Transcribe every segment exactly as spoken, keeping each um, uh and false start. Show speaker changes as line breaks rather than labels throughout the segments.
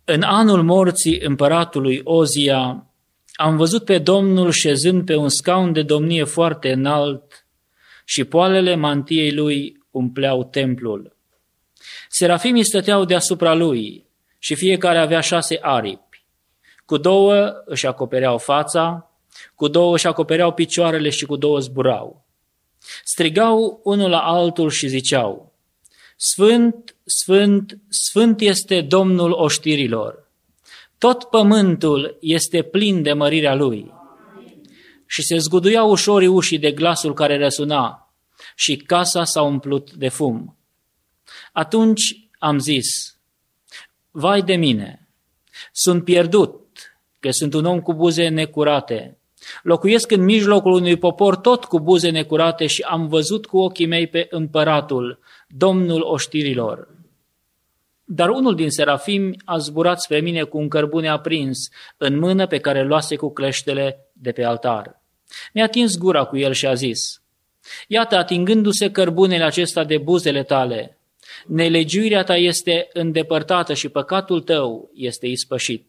În anul morții împăratului Ozia am văzut pe Domnul șezând pe un scaun de domnie foarte înalt și poalele mantiei lui umpleau templul. Serafimii stăteau deasupra lui și fiecare avea șase aripi. Cu două își acopereau fața, cu două își acopereau picioarele și cu două zburau. Strigau unul la altul și ziceau: Sfânt, Sfânt, Sfânt este Domnul oștirilor. Tot pământul este plin de mărirea lui. Și se zguduiau ușorii ușii de glasul care răsuna și casa s-a umplut de fum. Atunci am zis: vai de mine, sunt pierdut, că sunt un om cu buze necurate. Locuiesc în mijlocul unui popor tot cu buze necurate și am văzut cu ochii mei pe împăratul, Domnul oștirilor. Dar unul din serafimi a zburat spre mine cu un cărbune aprins în mână pe care luase cu cleștele de pe altar. Mi-a atins gura cu el și a zis: iată, atingându-se cărbunele acesta de buzele tale, nelegiuirea ta este îndepărtată și păcatul tău este ispășit.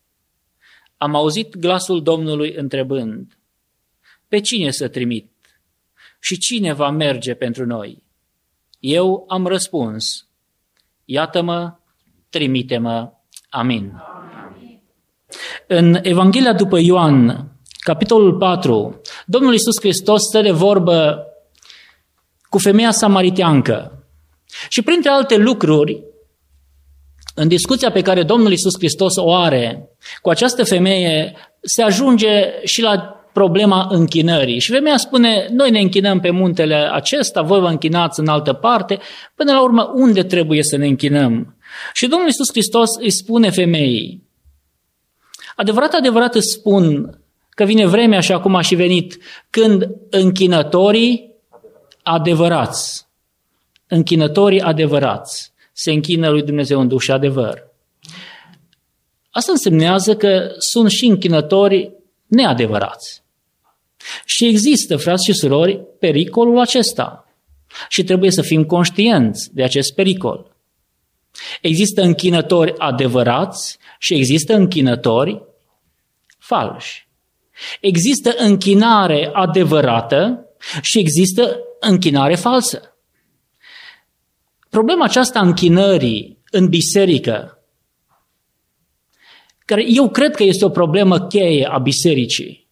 Am auzit glasul Domnului întrebând: pe cine să trimit? Și cine va merge pentru noi? Eu am răspuns: iată-mă, trimite-mă. Amin. Amin. În Evanghelia după Ioan, capitolul patru, Domnul Iisus Hristos stă de vorbă cu femeia samariteancă. Și printre alte lucruri, în discuția pe care Domnul Iisus Hristos o are cu această femeie, se ajunge și la problema închinării. Și femeia spune: noi ne închinăm pe muntele acesta, voi vă închinați în altă parte. Până la urmă, unde trebuie să ne închinăm? Și Domnul Iisus Hristos îi spune femeii: adevărat, adevărat îți spun că vine vremea, și acum a și venit, când închinătorii adevărați, închinătorii adevărați se închină lui Dumnezeu în duh și adevăr. Asta însemnează că sunt și închinători neadevărați. Și există, frați și surori, pericolul acesta. Și trebuie să fim conștienți de acest pericol. Există închinători adevărați și există închinători falși. Există închinare adevărată și există închinare falsă. Problema aceasta închinării în biserică, care eu cred că este o problemă cheie a bisericii,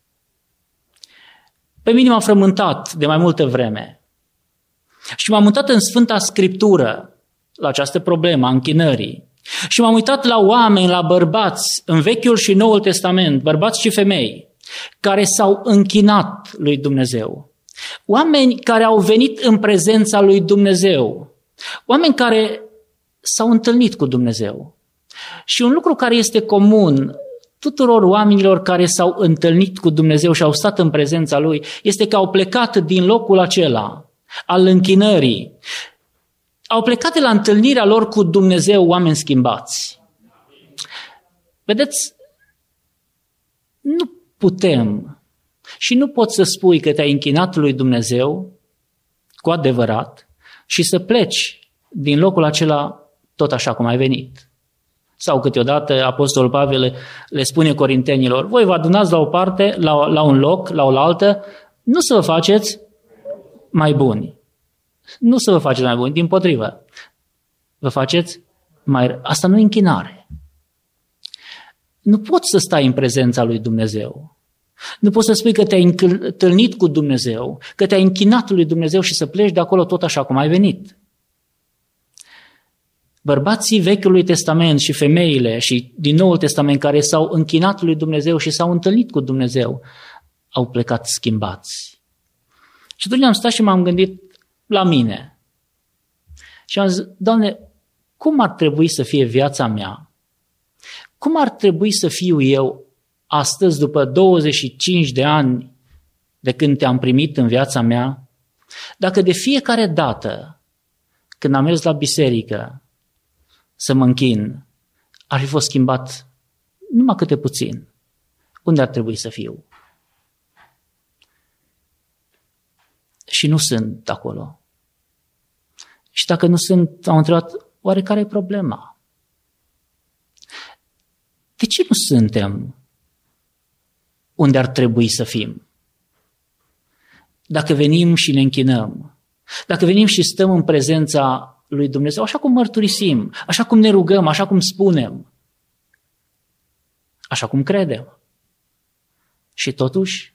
pe mine m-a frământat de mai multă vreme și m-am uitat în Sfânta Scriptură la această problemă a închinării și m-am uitat la oameni, la bărbați în Vechiul și Noul Testament, bărbați și femei, care s-au închinat lui Dumnezeu, oameni care au venit în prezența lui Dumnezeu, oameni care s-au întâlnit cu Dumnezeu. Și un lucru care este comun tuturor oamenilor care s-au întâlnit cu Dumnezeu și au stat în prezența Lui este că au plecat din locul acela al închinării. Au plecat de la întâlnirea lor cu Dumnezeu oameni schimbați. Vedeți, nu putem și nu poți să spui că te-ai închinat lui Dumnezeu cu adevărat și să pleci din locul acela tot așa cum ai venit. Sau câteodată Apostolul Pavel le spune corintenilor: voi vă adunați la o parte, la, la un loc, la o altă, nu să vă faceți mai buni. Nu să vă faceți mai buni, dimpotrivă. Vă faceți mai... Asta nu e închinare. Nu poți să stai în prezența lui Dumnezeu. Nu poți să spui că te-ai întâlnit cu Dumnezeu, că te-ai închinat lui Dumnezeu și să pleci de acolo tot așa cum ai venit. Bărbații Vechiului Testament și femeile și din Noul Testament care s-au închinat lui Dumnezeu și s-au întâlnit cu Dumnezeu au plecat schimbați. Și atunci am stat și m-am gândit la mine. Și am zis: Doamne, cum ar trebui să fie viața mea? Cum ar trebui să fiu eu astăzi, după douăzeci și cinci de ani de când te-am primit în viața mea, dacă de fiecare dată când am mers la biserică să mă închin, ar fi fost schimbat numai câte puțin? Unde ar trebui să fiu? Și nu sunt acolo. Și dacă nu sunt, am întrebat: oare care e problema? ce nu suntem unde ar trebui să fim? Dacă venim și ne închinăm, dacă venim și stăm în prezența lui Dumnezeu, așa cum mărturisim, așa cum ne rugăm, așa cum spunem, așa cum credem. Și totuși,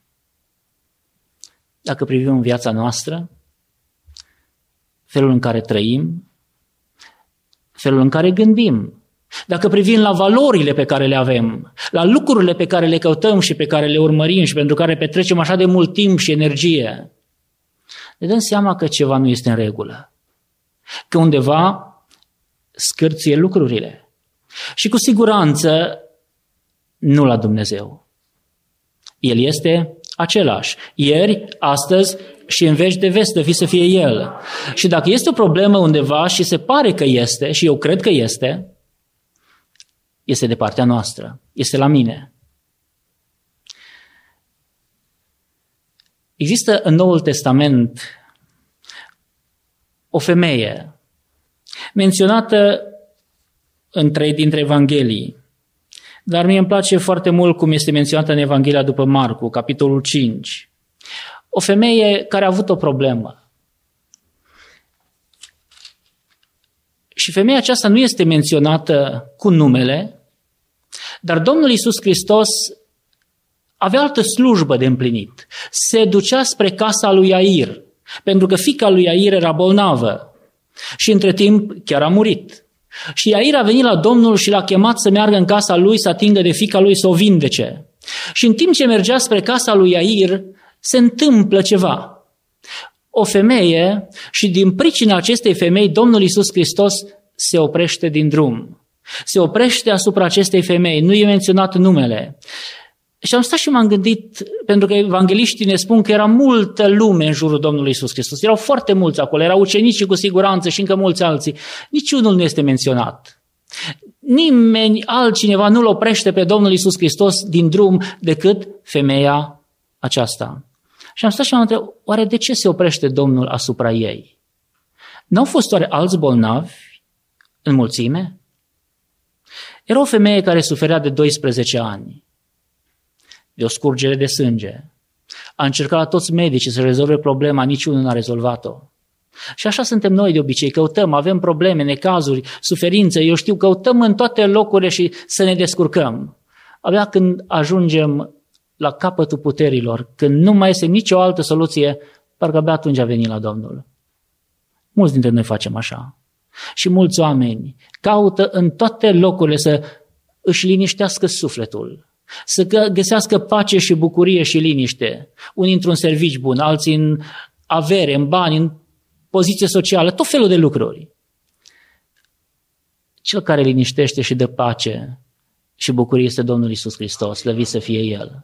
dacă privim în viața noastră, felul în care trăim, felul în care gândim, dacă privim la valorile pe care le avem, la lucrurile pe care le căutăm și pe care le urmărim și pentru care petrecem așa de mult timp și energie, ne dăm seama că ceva nu este în regulă, că undeva scârție lucrurile și cu siguranță nu la Dumnezeu. El este același, ieri, astăzi și în veci de veci fi să fie El. Și dacă este o problemă undeva și se pare că este, și eu cred că este, este de partea noastră, este la mine. Există în Noul Testament o femeie menționată în trei dintre Evanghelii, dar mie îmi place foarte mult cum este menționată în Evanghelia după Marcu, capitolul cinci. O femeie care a avut o problemă. Și femeia aceasta nu este menționată cu numele, dar Domnul Iisus Hristos avea altă slujbă de împlinit. Se ducea spre casa lui Iair, pentru că fiica lui Iair era bolnavă și între timp chiar a murit. Și Iair a venit la Domnul și l-a chemat să meargă în casa lui, să atingă de fiica lui, să o vindece. Și în timp ce mergea spre casa lui Iair, se întâmplă ceva. O femeie, și din pricina acestei femei, Domnul Iisus Hristos se oprește din drum. Se oprește asupra acestei femei, nu e menționat numele. Și am stat și m-am gândit, pentru că evangeliștii ne spun că era multă lume în jurul Domnului Iisus Hristos. Erau foarte mulți acolo, erau ucenici cu siguranță și încă mulți alții. Niciunul nu este menționat. Nimeni altcineva nu-L oprește pe Domnul Iisus Hristos din drum decât femeia aceasta. Și am stat și m-am întrebat, oare de ce se oprește Domnul asupra ei? N-au fost oare alți bolnavi în mulțime? Era o femeie care suferea de doisprezece ani, de o scurgere de sânge. A încercat la toți medicii să rezolve problema, niciunul n-a rezolvat-o. Și așa suntem noi de obicei, căutăm, avem probleme, necazuri, suferințe, eu știu, căutăm în toate locurile și să ne descurcăm. Abia când ajungem la capătul puterilor, când nu mai este nicio altă soluție, parcă abia atunci a venit la Domnul. Mulți dintre noi facem așa. Și mulți oameni caută în toate locurile să își liniștească sufletul, să găsească pace și bucurie și liniște. Unii într-un servici bun, alții în avere, în bani, în poziție socială, tot felul de lucruri. Cel care liniștește și dă pace și bucurie este Domnul Iisus Hristos, slăvit să fie El.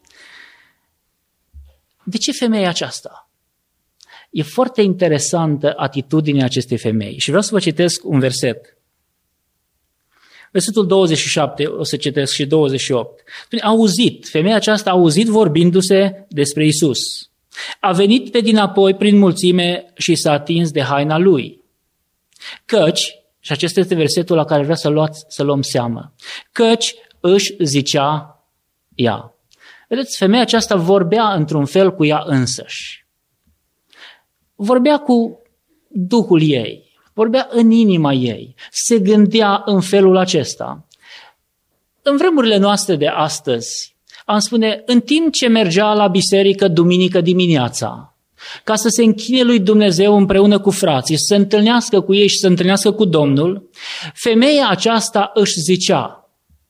De ce femeia aceasta? E foarte interesantă atitudinea acestei femei și vreau să vă citesc un verset. Versetul douăzeci și șapte, o să citesc și douăzeci și opt. A auzit, femeia aceasta a auzit vorbindu-se despre Iisus. A venit pe dinapoi prin mulțime și s-a atins de haina lui. Căci, și acesta este versetul la care vreau să, luați, să luăm seamă, căci își zicea ea. Vedeți, femeia aceasta vorbea într-un fel cu ea însăși. Vorbea cu Duhul ei, vorbea în inima ei, se gândea în felul acesta. În vremurile noastre de astăzi, am spune, în timp ce mergea la biserică duminică dimineața, ca să se închine lui Dumnezeu împreună cu frații, să se întâlnească cu ei și să se întâlnească cu Domnul, femeia aceasta își zicea,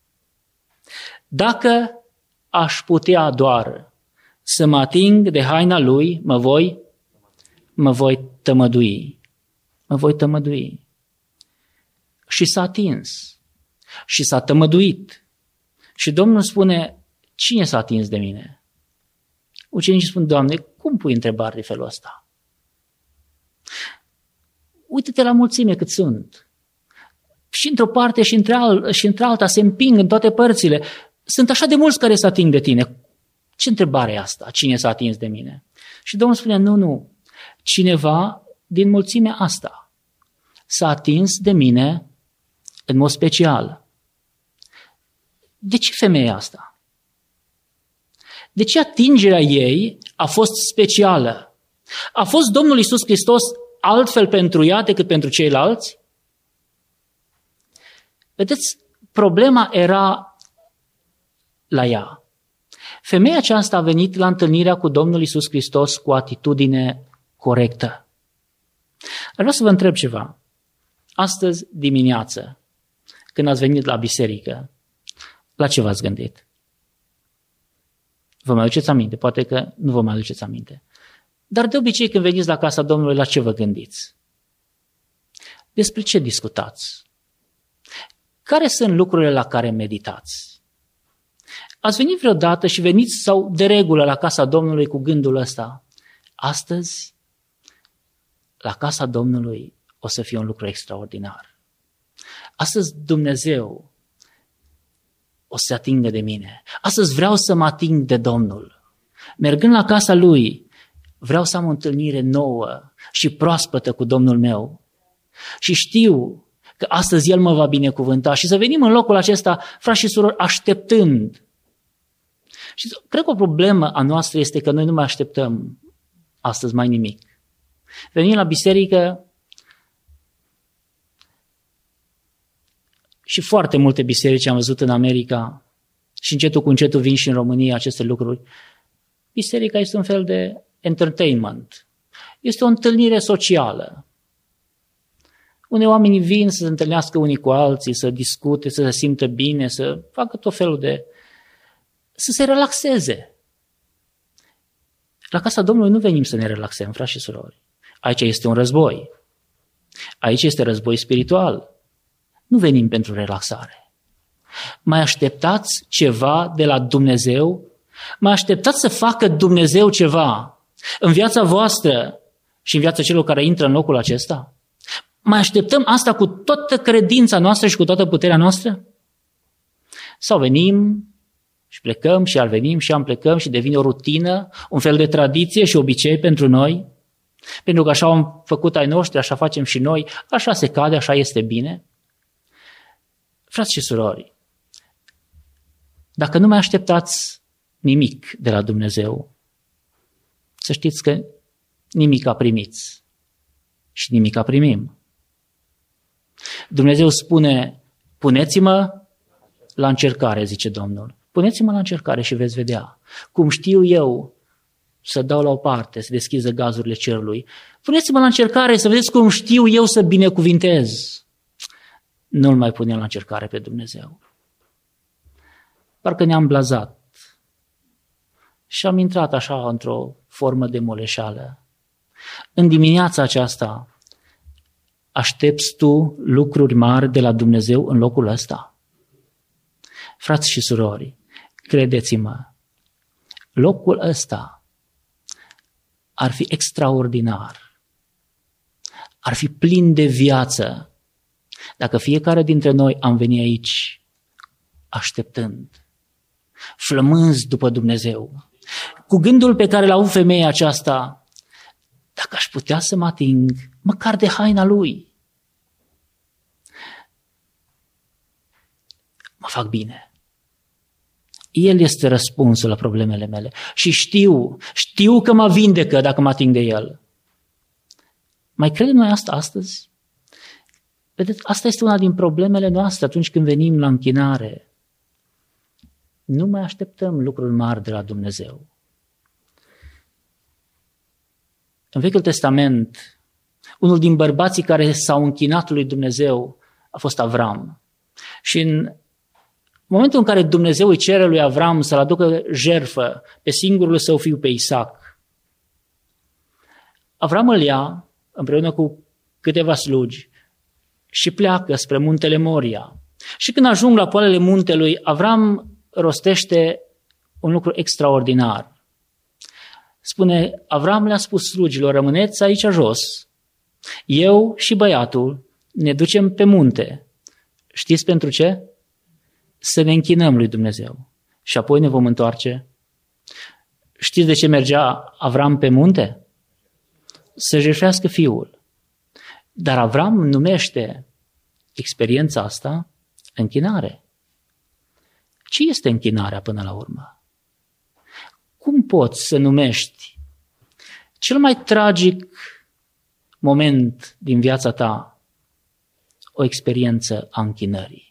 dacă aș putea doar să mă ating de haina lui, mă voi, mă voi tămădui. Mă voi tămădui. Și s-a atins. Și s-a tămăduit. Și Domnul spune, cine s-a atins de mine? Ucenicii spun, Doamne, cum pui întrebare de felul ăsta? Uită-te la mulțime cât sunt. Și într-o parte și, într-al, și într-alta se împing în toate părțile. Sunt așa de mulți care se ating de tine. Ce întrebare e asta? Cine s-a atins de mine? Și Domnul spune, nu, nu. Cineva din mulțimea asta s-a atins de mine în mod special. De ce femeia asta? De ce atingerea ei a fost specială? A fost Domnul Iisus Hristos altfel pentru ea decât pentru ceilalți? Vedeți, problema era la ea. Femeia aceasta a venit la întâlnirea cu Domnul Iisus Hristos cu o atitudine corectă. Vreau să vă întreb ceva. Astăzi dimineață, când ați venit la biserică, la ce v-ați gândit? Vă mai aduceți aminte? Poate că nu vă mai aduceți aminte. Dar de obicei când veniți la casa Domnului, la ce vă gândiți? Despre ce discutați? Care sunt lucrurile la care meditați? Ați venit vreodată și veniți sau de regulă la casa Domnului cu gândul ăsta? Astăzi, la casa Domnului o să fie un lucru extraordinar. Astăzi Dumnezeu o să se atingă de mine. Astăzi vreau să mă ating de Domnul. Mergând la casa Lui, vreau să am o întâlnire nouă și proaspătă cu Domnul meu. Și știu că astăzi El mă va binecuvânta și să venim în locul acesta, frați și surori, așteptând. Și cred că o problemă a noastră este că noi nu mai așteptăm astăzi mai nimic. Venim la biserică și foarte multe biserici am văzut în America și încetul cu încetul vin și în România aceste lucruri. Biserica este un fel de entertainment. Este o întâlnire socială. Unii oameni vin să se întâlnească unii cu alții, să discute, să se simtă bine, să facă tot felul de... să se relaxeze. La casa Domnului nu venim să ne relaxăm, frați și surori. Aici este un război. Aici este război spiritual. Nu venim pentru relaxare. Mai așteptați ceva de la Dumnezeu? Mai așteptați să facă Dumnezeu ceva în viața voastră și în viața celor care intră în locul acesta? Mai așteptăm asta cu toată credința noastră și cu toată puterea noastră? Sau venim și plecăm și ar venim și am plecăm și devine o rutină, un fel de tradiție și obicei pentru noi? Pentru că așa am făcut ai noștri, așa facem și noi, așa se cade, așa este bine. Frați și surori, dacă nu mai așteptați nimic de la Dumnezeu, să știți că nimic a primiți și nimic a primim. Dumnezeu spune, puneți-mă la încercare, zice Domnul. Puneți-mă la încercare și veți vedea. Cum știu eu să dau la o parte, să deschiză gazurile cerului. Puneți-mă la încercare să vedeți cum știu eu să binecuvintez. Nu-L mai punem la încercare pe Dumnezeu. Parcă ne-am blazat și am intrat așa într-o formă de moleșală. În dimineața aceasta aștepți tu lucruri mari de la Dumnezeu în locul ăsta? Frați și surori, credeți-mă, locul ăsta ar fi extraordinar, ar fi plin de viață dacă fiecare dintre noi am venit aici așteptând, flămânzi după Dumnezeu, cu gândul pe care l-a avut femeia aceasta, dacă aș putea să mă ating măcar de haina lui, mă fac bine. El este răspunsul la problemele mele și știu, știu că mă vindecă dacă mă ating de El. Mai credem noi asta astăzi? Vedeți, asta este una din problemele noastre atunci când venim la închinare. Nu mai așteptăm lucruri mari de la Dumnezeu. În Vechiul Testament, unul din bărbații care s-au închinat lui Dumnezeu a fost Avram. Și în momentul în care Dumnezeu îi cere lui Avram să-l aducă jertfă pe singurul său fiu, pe Isaac, Avram îl ia împreună cu câteva slugi și pleacă spre muntele Moria. Și când ajung la poalele muntelui, Avram rostește un lucru extraordinar. Spune, Avram le-a spus slugilor, rămâneți aici jos, eu și băiatul ne ducem pe munte. Știți pentru ce? Să ne închinăm lui Dumnezeu și apoi ne vom întoarce. Știți de ce mergea Avram pe munte? Să jertfească fiul. Dar Avram numește experiența asta închinare. Ce este închinarea până la urmă? Cum poți să numești cel mai tragic moment din viața ta o experiență a închinării?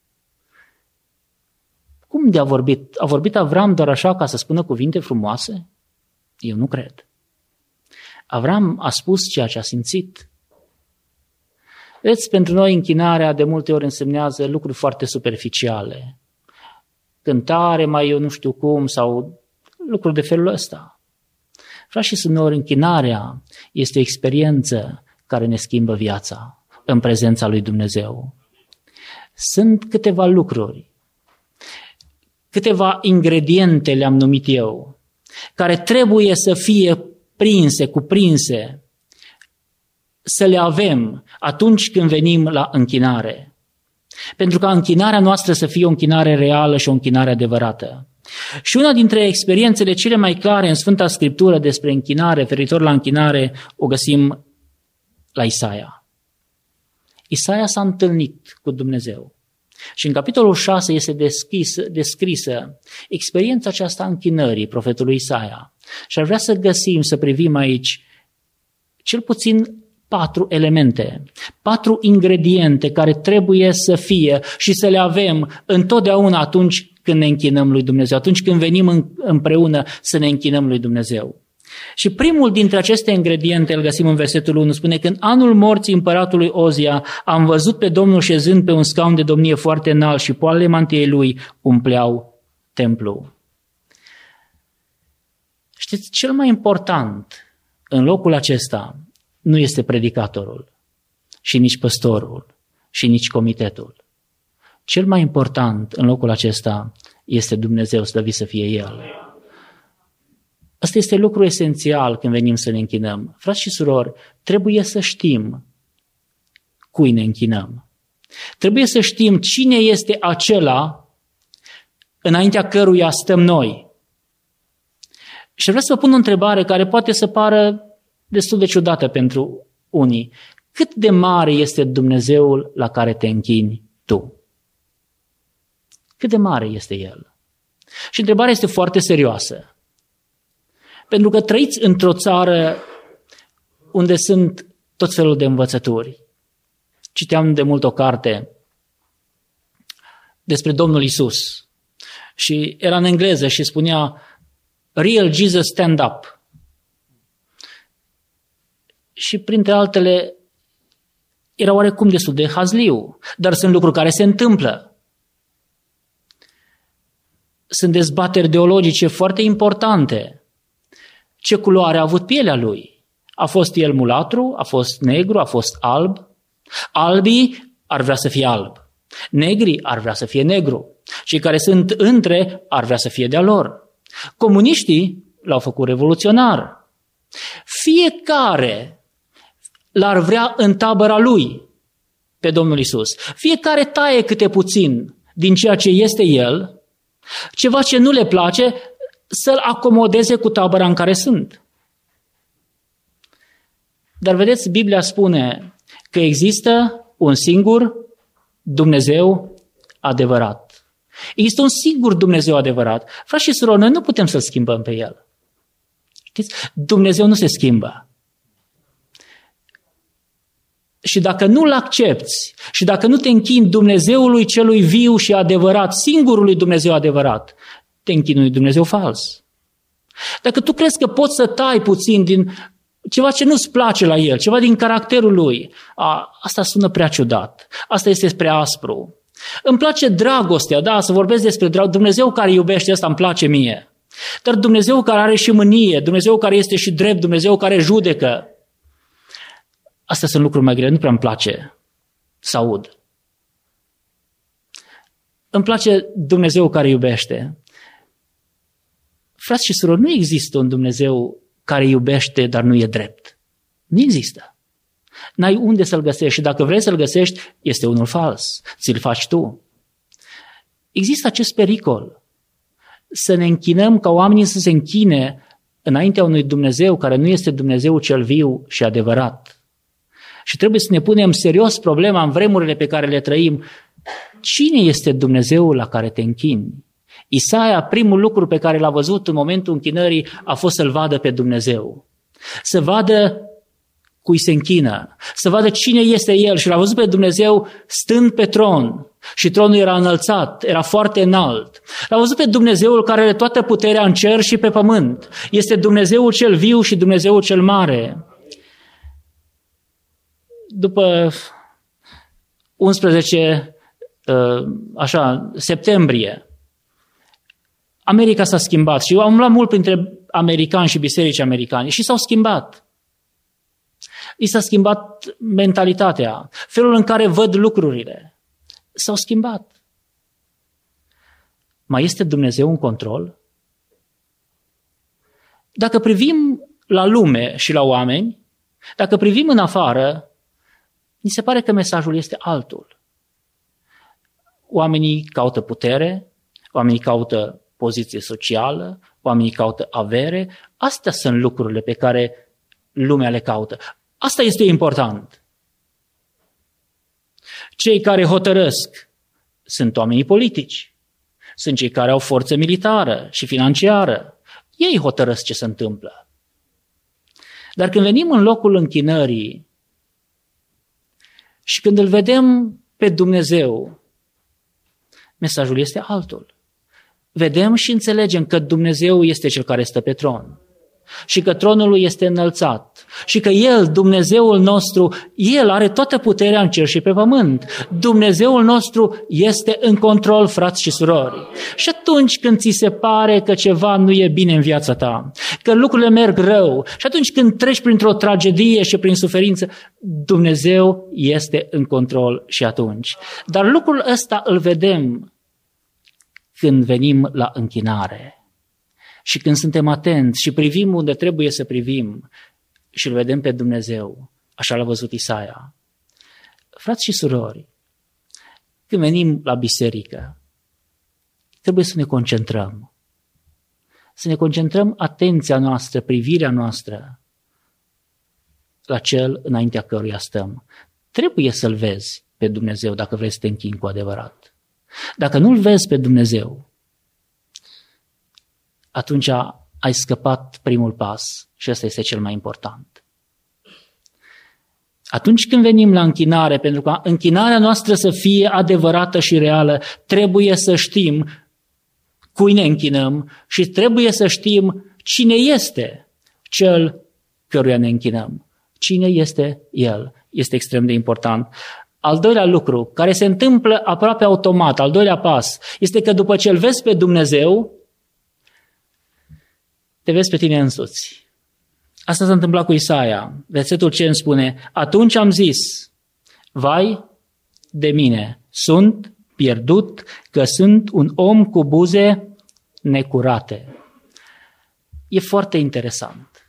Cum de a vorbit? A vorbit Avram doar așa ca să spună cuvinte frumoase? Eu nu cred. Avram a spus ceea ce a simțit. Vedeți, pentru noi închinarea de multe ori însemnează lucruri foarte superficiale. Cântare, mai eu nu știu cum, sau lucruri de felul ăsta. Frați și surori, închinarea este o experiență care ne schimbă viața în prezența lui Dumnezeu. Sunt câteva lucruri, câteva ingrediente, le-am numit eu, care trebuie să fie prinse, cuprinse, să le avem atunci când venim la închinare. Pentru ca închinarea noastră să fie o închinare reală și o închinare adevărată. Și una dintre experiențele cele mai clare în Sfânta Scriptură despre închinare, referitor la închinare, o găsim la Isaia. Isaia s-a întâlnit cu Dumnezeu. Și în capitolul șase este deschis, descrisă experiența aceasta a închinării profetului Isaia. Și ar vrea să găsim, să privim aici cel puțin patru elemente, patru ingrediente care trebuie să fie și să le avem întotdeauna atunci când ne închinăm lui Dumnezeu, atunci când venim împreună să ne închinăm lui Dumnezeu. Și primul dintre aceste ingrediente îl găsim în versetul unu, spune că în anul morții împăratului Ozia am văzut pe Domnul șezând pe un scaun de domnie foarte înalt și poalele mantiei lui umpleau templul. Știți, cel mai important în locul acesta nu este predicatorul și nici păstorul și nici comitetul. Cel mai important în locul acesta este Dumnezeu, slăvit să fie El. Asta este lucru esențial când venim să ne închinăm. Frați și surori, trebuie să știm cui ne închinăm. Trebuie să știm cine este acela înaintea căruia stăm noi. Și vreau să vă pun o întrebare care poate să pară destul de ciudată pentru unii. Cât de mare este Dumnezeul la care te închini tu? Cât de mare este El? Și întrebarea este foarte serioasă. Pentru că trăiți într-o țară unde sunt tot felul de învățături. Citeam de mult o carte despre Domnul Isus și era în engleză și spunea Real Jesus Stand Up. Și printre altele era oarecum destul de hazliu, dar sunt lucruri care se întâmplă. Sunt dezbateri teologice foarte importante. Ce culoare a avut pielea lui? A fost el mulatru? A fost negru? A fost alb? Albii ar vrea să fie alb. Negrii ar vrea să fie negru. Cei care sunt între ar vrea să fie de-a lor. Comuniștii l-au făcut revoluționar. Fiecare l-ar vrea în tabăra lui pe Domnul Isus. Fiecare taie câte puțin din ceea ce este el, ceva ce nu le place, să-l acomodeze cu tabăra în care sunt. Dar vedeți, Biblia spune că există un singur Dumnezeu adevărat. Există un singur Dumnezeu adevărat. Frați și surori, noi nu putem să-L schimbăm pe El. Știți? Dumnezeu nu se schimbă. Și dacă nu-L accepți și dacă nu te închini Dumnezeului celui viu și adevărat, singurului Dumnezeu adevărat, te închini lui Dumnezeu fals. Dacă tu crezi că poți să tai puțin din ceva ce nu-ți place la El, ceva din caracterul lui, a, asta sună prea ciudat, asta este prea aspru. Îmi place dragostea, da, să vorbesc despre dragoste. Dumnezeu care iubește, asta îmi place mie. Dar Dumnezeu care are și mânie, Dumnezeu care este și drept, Dumnezeu care judecă, astea sunt lucruri mai grele, nu prea îmi place să aud. Îmi place Dumnezeu care iubește. Frați și surori, nu există un Dumnezeu care iubește, dar nu e drept. Nu există. N-ai unde să-L găsești și dacă vrei să-L găsești, este unul fals. Ți-l faci tu. Există acest pericol. Să ne închinăm ca oamenii să se închine înaintea unui Dumnezeu care nu este Dumnezeu cel viu și adevărat. Și trebuie să ne punem serios problema în vremurile pe care le trăim. Cine este Dumnezeul la care te închini? Isaia, primul lucru pe care l-a văzut în momentul închinării a fost să-L vadă pe Dumnezeu. Să vadă cui se închină, să vadă cine este El și l-a văzut pe Dumnezeu stând pe tron și tronul era înălțat, era foarte înalt. L-a văzut pe Dumnezeul care are toată puterea în cer și pe pământ. Este Dumnezeul cel viu și Dumnezeul cel mare. După unsprezece așa, septembrie, America s-a schimbat și eu am umblat mult printre americani și biserici americane și s-au schimbat. I s-a schimbat mentalitatea, felul în care văd lucrurile. S-au schimbat. Mai este Dumnezeu în control? Dacă privim la lume și la oameni, dacă privim în afară, mi se pare că mesajul este altul. Oamenii caută putere, oamenii caută poziție socială, oamenii caută avere. Astea sunt lucrurile pe care lumea le caută. Asta este important. Cei care hotărăsc sunt oamenii politici, sunt cei care au forță militară și financiară. Ei hotărăsc ce se întâmplă. Dar când venim în locul închinării și când îl vedem pe Dumnezeu, mesajul este altul. Vedem și înțelegem că Dumnezeu este Cel care stă pe tron și că tronul lui este înălțat și că El, Dumnezeul nostru, El are toată puterea în cer și pe pământ. Dumnezeul nostru este în control, frați și surori. Și atunci când ți se pare că ceva nu e bine în viața ta, că lucrurile merg rău, și atunci când treci printr-o tragedie și prin suferință, Dumnezeu este în control și atunci. Dar lucrul ăsta îl vedem când venim la închinare. Și când suntem atenți și privim unde trebuie să privim și îl vedem pe Dumnezeu, așa l-a văzut Isaia. Frați și surori, când venim la biserică, trebuie să ne concentrăm. Să ne concentrăm atenția noastră, privirea noastră la Cel înaintea căruia stăm. Trebuie să-L vezi pe Dumnezeu dacă vrei să te închini cu adevărat. Dacă nu-L vezi pe Dumnezeu, atunci ai scăpat primul pas și ăsta este cel mai important. Atunci când venim la închinare, pentru ca închinarea noastră să fie adevărată și reală, trebuie să știm cui ne închinăm și trebuie să știm cine este Cel căruia ne închinăm. Cine este El? Este extrem de important. Al doilea lucru, care se întâmplă aproape automat, al doilea pas, este că după ce îl vezi pe Dumnezeu, te vezi pe tine însuți. Asta s-a întâmplat cu Isaia. Versetul cinci spune, atunci am zis, vai de mine, sunt pierdut că sunt un om cu buze necurate. E foarte interesant.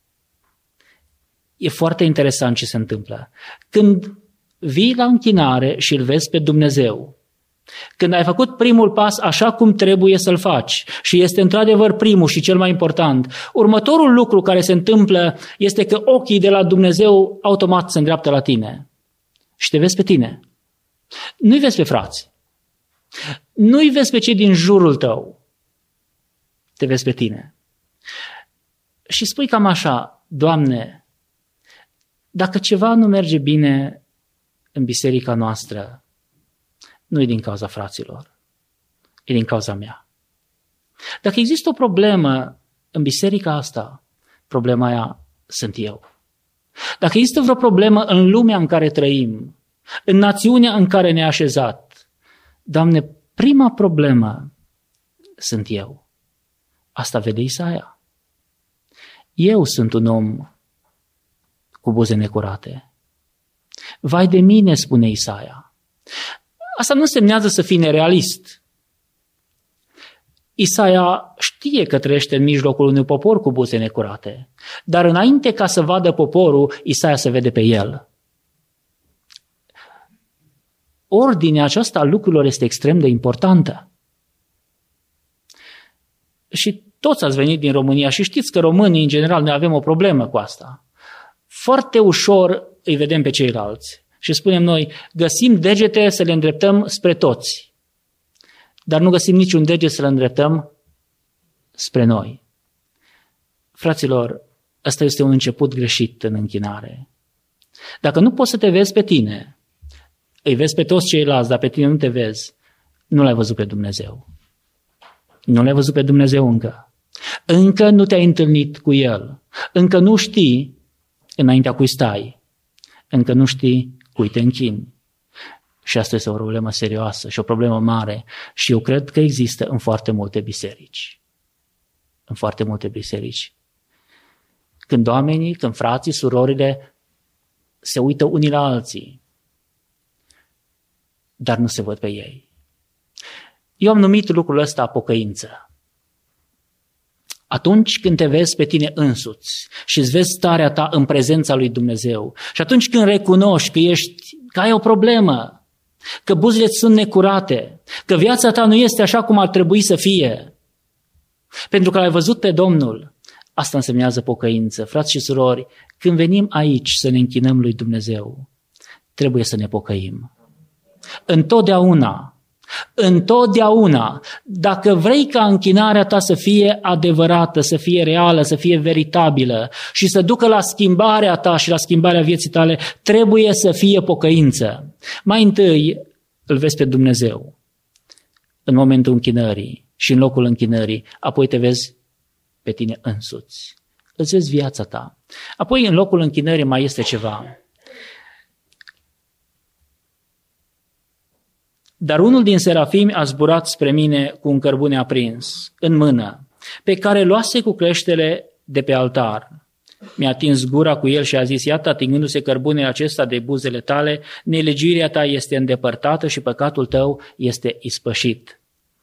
E foarte interesant ce se întâmplă. Când vii la închinare și îl vezi pe Dumnezeu, când ai făcut primul pas așa cum trebuie să-l faci și este într-adevăr primul și cel mai important, următorul lucru care se întâmplă este că ochii de la Dumnezeu automat se îndreaptă la tine și te vezi pe tine. Nu-i vezi pe frați, nu-i vezi pe cei din jurul tău, te vezi pe tine. Și spui cam așa, Doamne, dacă ceva nu merge bine în biserica noastră, nu e din cauza fraților, e din cauza mea. Dacă există o problemă în biserica asta, problema aia sunt eu. Dacă există vreo problemă în lumea în care trăim, în națiunea în care ne-a așezat, Doamne, prima problemă sunt eu. Asta vede Isaia. Eu sunt un om cu buze necurate. Vai de mine, spune Isaia. Asta nu semnează să fii nerealist. Isaia știe că trăiește în mijlocul unui popor cu buze necurate, dar înainte ca să vadă poporul, Isaia se vede pe el. Ordinea aceasta a lucrurilor este extrem de importantă. Și toți ați venit din România și știți că românii, în general, noi avem o problemă cu asta. Foarte ușor îi vedem pe ceilalți și spunem noi, găsim degete să le îndreptăm spre toți. dar nu găsim niciun deget să-l îndreptăm spre noi. Fraților, ăsta este un început greșit în închinare. Dacă nu poți să te vezi pe tine, îi vezi pe toți ceilalți, dar pe tine nu te vezi, nu l-ai văzut pe Dumnezeu. Nu l-ai văzut pe Dumnezeu încă. Încă nu te-ai întâlnit cu El. Încă nu știi înaintea cui stai. Încă nu știi cui te închini. Și asta este o problemă serioasă și o problemă mare. Și eu cred că există în foarte multe biserici. În foarte multe biserici. Când oamenii, când frații, surorile se uită unii la alții, dar nu se văd pe ei. Eu am numit lucrul ăsta pocăință. Atunci când te vezi pe tine însuți și îți vezi starea ta în prezența lui Dumnezeu și atunci când recunoști că ești, că ai o problemă, că buzele sunt necurate, că viața ta nu este așa cum ar trebui să fie, pentru că l-ai văzut pe Domnul, asta însemnează pocăință. Frați și surori, când venim aici să ne închinăm lui Dumnezeu, trebuie să ne pocăim. Întotdeauna, întotdeauna, dacă vrei ca închinarea ta să fie adevărată, să fie reală, să fie veritabilă și să ducă la schimbarea ta și la schimbarea vieții tale, trebuie să fie pocăință. Mai întâi îl vezi pe Dumnezeu în momentul închinării și în locul închinării, apoi te vezi pe tine însuți. Îți vezi viața ta. Apoi în locul închinării mai este ceva. Dar unul din serafimi a zburat spre mine cu un cărbune aprins în mână, pe care luase cu creștele de pe altar. Mi-a atins gura cu el și a zis: iată, atingându-se cărbunele acesta de buzele tale, nelegiuirea ta este îndepărtată și păcatul tău este ispășit.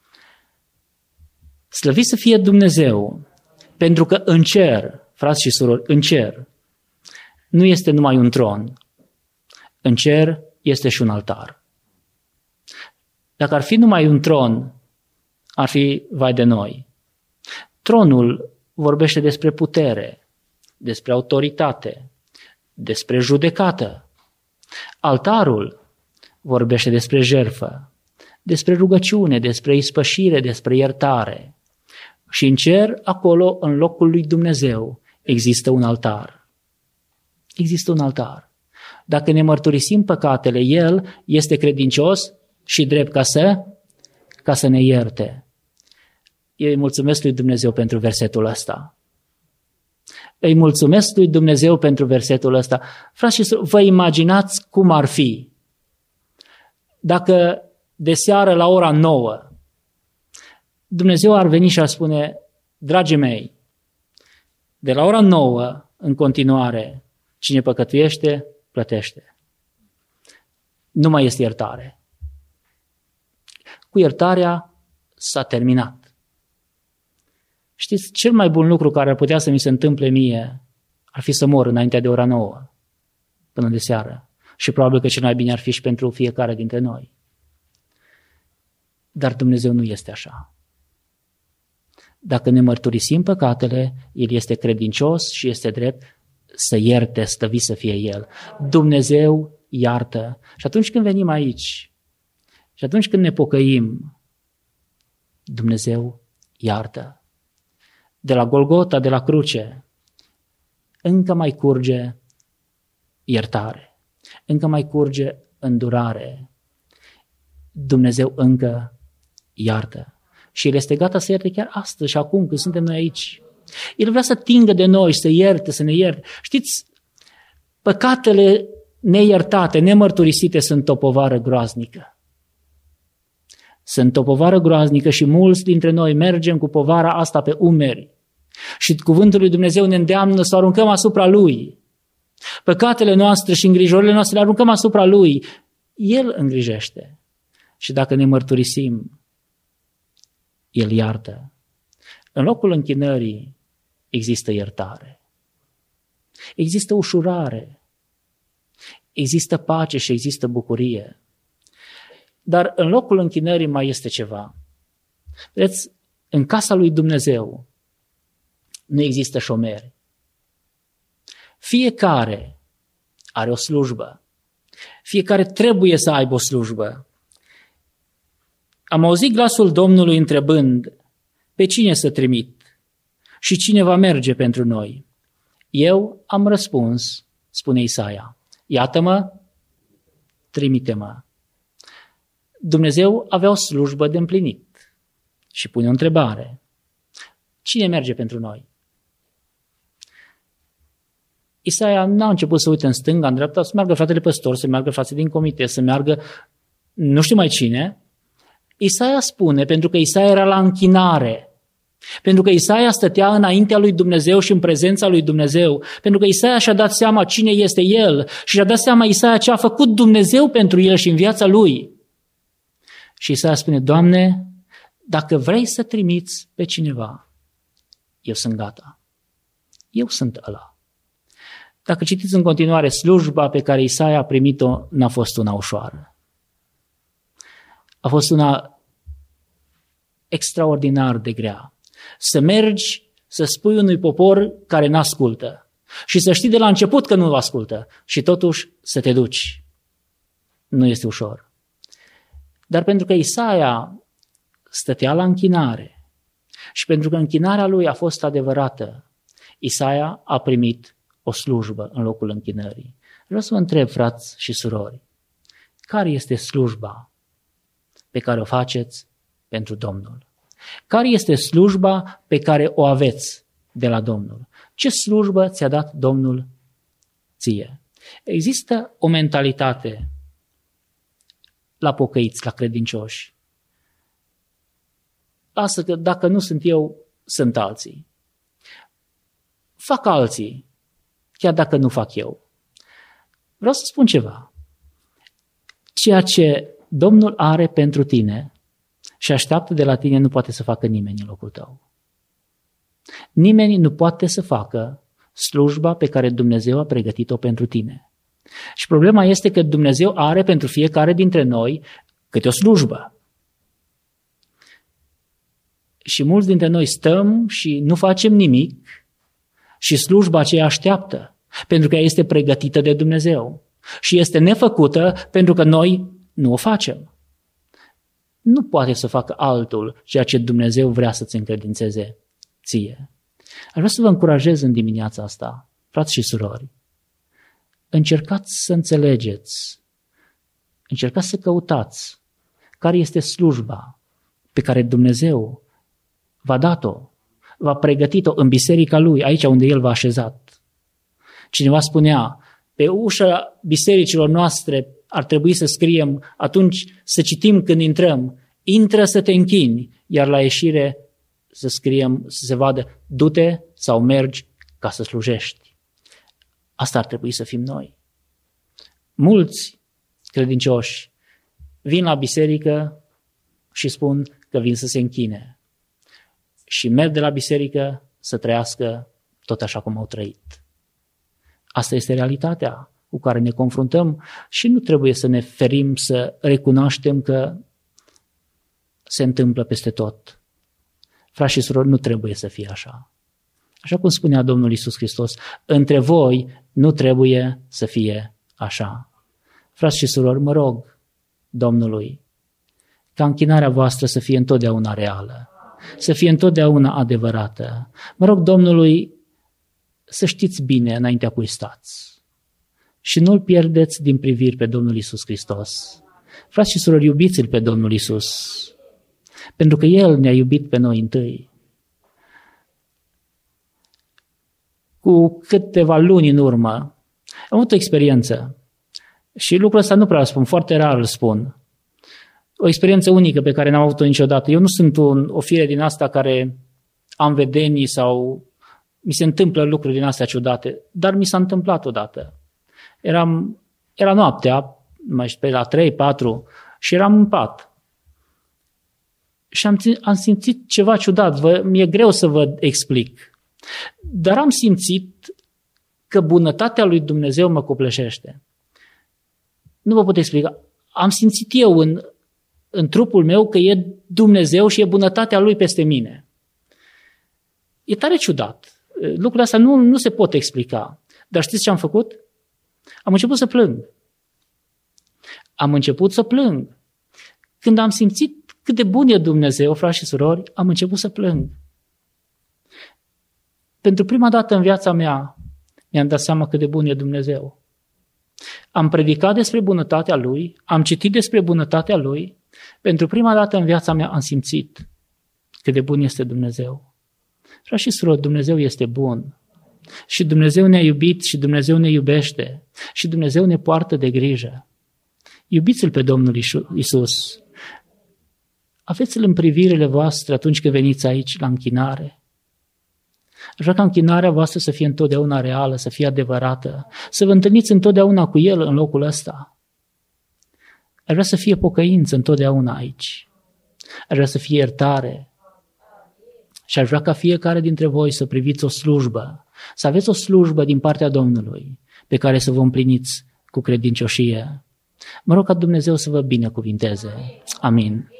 Slăvit să fie Dumnezeu, pentru că în cer, frați și surori, în cer nu este numai un tron, în cer este și un altar. Dacă ar fi numai un tron, ar fi vai de noi. Tronul vorbește despre putere, despre autoritate, despre judecată. Altarul vorbește despre jertfă, despre rugăciune, despre ispășire, despre iertare. Și în cer, acolo, în locul lui Dumnezeu, există un altar. Există un altar. Dacă ne mărturisim păcatele, El este credincios și drept ca să, ca să ne ierte. Eu îi mulțumesc lui Dumnezeu pentru versetul ăsta. Îi mulțumesc lui Dumnezeu pentru versetul ăsta. Frați și surori, vă imaginați cum ar fi dacă de seară la ora nouă Dumnezeu ar veni și ar spune: dragii mei, de la ora nouă în continuare, cine păcătuiește, plătește. Nu mai este iertare. Cu iertarea s-a terminat. Știți, cel mai bun lucru care ar putea să mi se întâmple mie ar fi să mor înainte de ora nouă, până de seară. Și probabil că cel mai bine ar fi și pentru fiecare dintre noi. Dar Dumnezeu nu este așa. Dacă ne mărturisim păcatele, El este credincios și este drept să ierte, stăvit să fie El. Dumnezeu iartă. Și atunci când venim aici, și atunci când ne pocăim, Dumnezeu iartă. De la Golgota, de la cruce, încă mai curge iertare, încă mai curge îndurare. Dumnezeu încă iartă. Și El este gata să ierte chiar astăzi și acum când suntem noi aici. El vrea să tingă de noi, să ierte, să ne ierte. Știți, păcatele neiertate, nemărturisite sunt o povară groaznică. Sunt o povară groaznică și mulți dintre noi mergem cu povara asta pe umeri. Și cuvântul lui Dumnezeu ne îndeamnă să o aruncăm asupra Lui. Păcatele noastre și îngrijorările noastre le aruncăm asupra Lui. El îngrijește. Și dacă ne mărturisim, El iartă. În locul închinării există iertare. Există ușurare. Există pace și există bucurie. Dar în locul închinării mai este ceva. Vedeți, în casa lui Dumnezeu nu există șomeri. Fiecare are o slujbă. Fiecare trebuie să aibă o slujbă. Am auzit glasul Domnului întrebând, pe cine să trimit și cine va merge pentru noi? Eu am răspuns, spune Isaia, iată-mă, trimite-mă. Dumnezeu avea o slujbă de împlinit și pune o întrebare. Cine merge pentru noi? Isaia n-a început să uite în stânga, în dreapta, să meargă fratele păstor, să meargă frații din comitet, să meargă nu știu mai cine. Isaia spune, pentru că Isaia era la închinare, pentru că Isaia stătea înaintea lui Dumnezeu și în prezența lui Dumnezeu, pentru că Isaia și-a dat seama cine este el și și-a dat seama Isaia ce a făcut Dumnezeu pentru el și în viața lui. Și Isaia spune, Doamne, dacă vrei să trimiți pe cineva, eu sunt gata. Eu sunt ăla. Dacă citiți în continuare, slujba pe care Isaia a primit-o n-a fost una ușoară. A fost una extraordinar de grea. Să mergi, să spui unui popor care n-ascultă și să știi de la început că nu ascultă și totuși să te duci. Nu este ușor. Dar pentru că Isaia stătea la închinare și pentru că închinarea lui a fost adevărată, Isaia a primit o slujbă în locul închinării. Vreau să vă întreb, frați și surori, care este slujba pe care o faceți pentru Domnul? Care este slujba pe care o aveți de la Domnul? Ce slujbă ți-a dat Domnul ție? Există o mentalitate la pocăiți, la credincioși. Lasă că dacă nu sunt eu, sunt alții. Fac alții, chiar dacă nu fac eu. Vreau să spun ceva. Ceea ce Domnul are pentru tine și așteaptă de la tine nu poate să facă nimeni în locul tău. Nimeni nu poate să facă slujba pe care Dumnezeu a pregătit-o pentru tine. Și problema este că Dumnezeu are pentru fiecare dintre noi câte o slujbă. Și mulți dintre noi stăm și nu facem nimic și slujba aceea așteaptă, pentru că ea este pregătită de Dumnezeu și este nefăcută pentru că noi nu o facem. Nu poate să facă altul ceea ce Dumnezeu vrea să-ți încredințeze ție. Aș vrea să vă încurajez în dimineața asta, frați și surori, încercați să înțelegeți, încercați să căutați care este slujba pe care Dumnezeu v-a dat-o, v-a pregătit-o în biserica Lui, aici unde El v-a așezat. Cineva spunea, pe ușa bisericilor noastre ar trebui să scriem, atunci să citim când intrăm, intră să te închini, iar la ieșire să scriem, să se vadă, du-te sau mergi ca să slujești. Asta ar trebui să fim noi. Mulți credincioși vin la biserică și spun că vin să se închine și merg de la biserică să trăiască tot așa cum au trăit. Asta este realitatea cu care ne confruntăm și nu trebuie să ne ferim să recunoaștem că se întâmplă peste tot. Frați și surori, nu trebuie să fie așa. Așa cum spunea Domnul Iisus Hristos, între voi nu trebuie să fie așa. Frați și surori, mă rog Domnului ca închinarea voastră să fie întotdeauna reală, să fie întotdeauna adevărată. Mă rog Domnului să știți bine înaintea cui stați și nu-L pierdeți din priviri pe Domnul Iisus Hristos. Frați și surori, iubiți-L pe Domnul Iisus, pentru că El ne-a iubit pe noi întâi. Cu câteva luni în urmă am avut o experiență și lucrul ăsta nu prea îl spun, foarte rar îl spun. O experiență unică pe care n-am avut-o niciodată. Eu nu sunt un, o fire din asta care am vedenii sau mi se întâmplă lucruri din astea ciudate, dar mi s-a întâmplat odată. Eram, era noaptea, mai pe la trei patru, și eram în pat. Și am, am simțit ceva ciudat, vă, mi-e greu să vă explic. Dar am simțit că bunătatea lui Dumnezeu mă copleșește. Nu vă pot explica. Am simțit eu în, în trupul meu că e Dumnezeu și e bunătatea Lui peste mine. E tare ciudat. Lucrurile astea nu, nu se pot explica. Dar știți ce am făcut? Am început să plâng. Am început să plâng. Când am simțit cât de bun e Dumnezeu, frați și surori, am început să plâng. Pentru prima dată în viața mea mi-am dat seama cât de bun e Dumnezeu. Am predicat despre bunătatea Lui, am citit despre bunătatea Lui, pentru prima dată în viața mea am simțit cât de bun este Dumnezeu. Frați și surori, Dumnezeu este bun. Și Dumnezeu ne-a iubit și Dumnezeu ne iubește și Dumnezeu ne poartă de grijă. Iubiți-L pe Domnul Iisus. Aveți-L în privirile voastre atunci când veniți aici la închinare. Aș vrea ca închinarea voastră să fie întotdeauna reală, să fie adevărată, să vă întâlniți întotdeauna cu El în locul ăsta. Aș vrea să fie pocăință întotdeauna aici. Aș vrea să fie iertare. Și aș vrea ca fiecare dintre voi să priviți o slujbă, să aveți o slujbă din partea Domnului pe care să vă împliniți cu credincioșie. Mă rog ca Dumnezeu să vă binecuvinteze. Amin.